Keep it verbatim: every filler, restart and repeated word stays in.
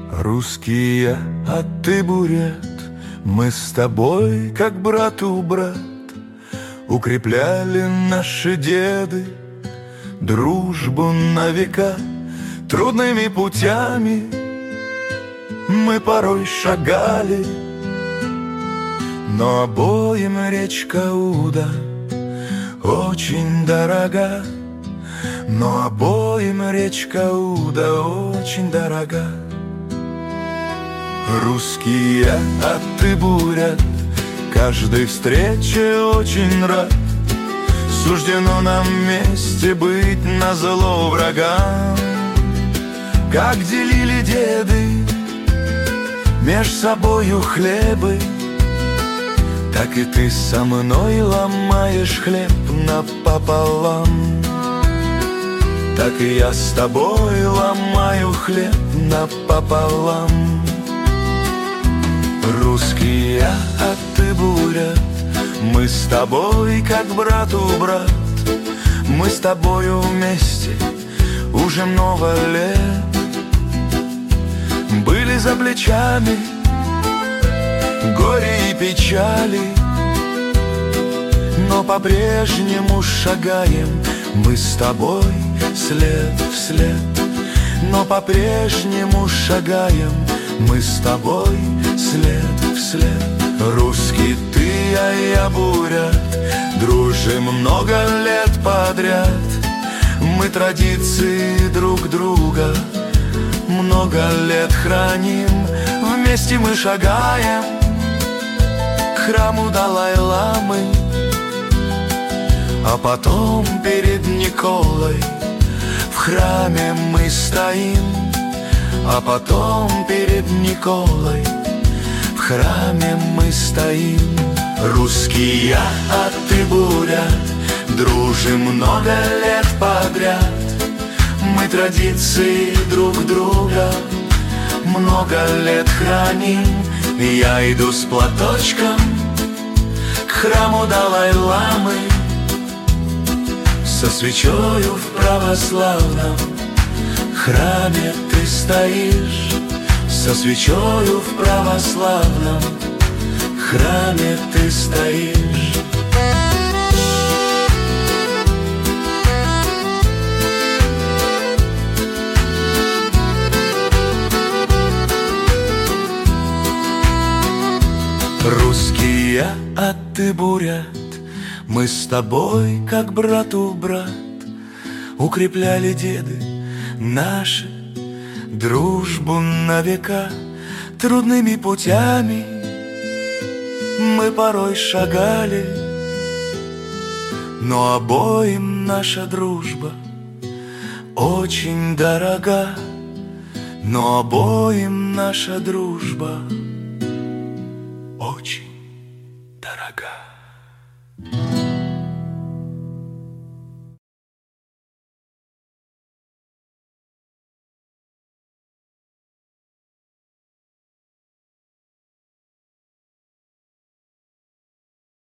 Русские, а ты бурят, мы с тобой, как брат у брат, укрепляли наши деды дружбу на века. Трудными путями мы порой шагали, но обоим речка Уда очень дорога. Но обоим речка Уда очень дорога. Русские, а ты бурят, каждой встрече очень рад. Суждено нам вместе быть назло врагам. Как делили деды меж собою хлебы, так и ты со мной ломаешь хлеб напополам. Так и я с тобой ломаю хлеб напополам. Русские, а ты бурят, мы с тобой, как брат у брат. Мы с тобою вместе уже много лет. Были за плечами горе и печали, но по-прежнему шагаем мы с тобой след в след. Но по-прежнему шагаем мы с тобой след в след. Русский ты, а я бурят, дружим много лет подряд. Мы традиции друг друга много лет храним. Вместе мы шагаем к храму Далай-ламы, а потом перед Николой в храме мы стоим. А потом перед Николой в храме мы стоим. Русские, а ты бурят, дружим много лет подряд. Мы традиции друг друга много лет храним. Я иду с платочком к храму Далай-ламы, со свечою в православном храме ты стоишь. Со свечою в православном храме ты стоишь. Русские, а ты бурят, мы с тобой, как брат у брат, укрепляли деды наши дружбу на века. Трудными путями мы порой шагали, но обоим наша дружба очень дорога. Но обоим наша дружба